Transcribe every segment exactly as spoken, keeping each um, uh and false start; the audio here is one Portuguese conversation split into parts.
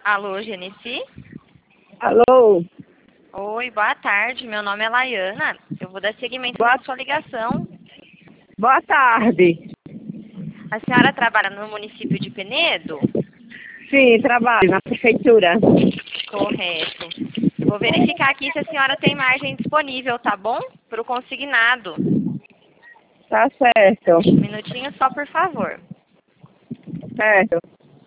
Alô, Genesi? Alô? Oi, boa tarde. Meu nome é Laiana. Eu vou dar seguimento Boa, na sua ligação. boa tarde. A senhora trabalha no município de Penedo? Sim, trabalho na prefeitura. Correto. Eu vou verificar aqui se a senhora tem margem disponível, tá bom? Para o consignado. Tá certo. Um minutinho só, por favor. Certo.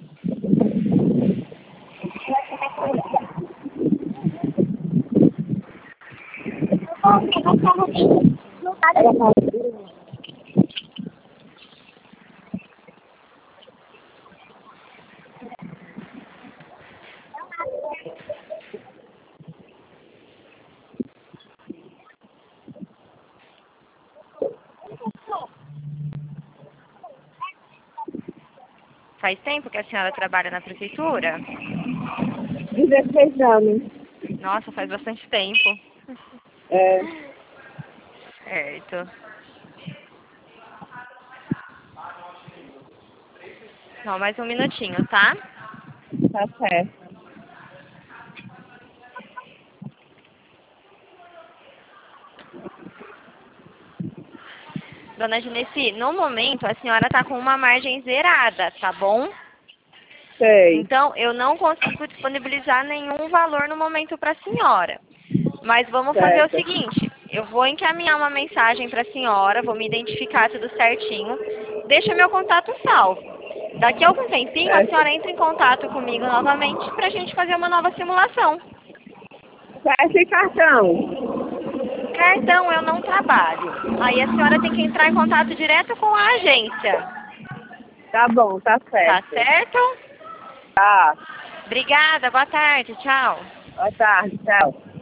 Faz tempo que a senhora trabalha na prefeitura? dezesseis anos. Nossa, faz bastante tempo. É, Certo. Só mais um minutinho, tá? tá certo. Dona Genesi, no momento a senhora está com uma margem zerada, tá bom? Sei. Então, eu não consigo disponibilizar nenhum valor no momento para a senhora. Mas vamos fazer o Certo. seguinte, eu vou encaminhar uma mensagem para a senhora, vou me identificar tudo certinho, deixa meu contato salvo. Daqui a algum tempinho, a Certo. senhora entra em contato comigo novamente para a gente fazer uma nova simulação. Certo e cartão? Cartão eu não trabalho. Aí a senhora tem que entrar em contato direto com a agência. Tá bom, tá Tá certo. certo? Tá. Obrigada, boa tarde, tchau. Boa tarde, tchau.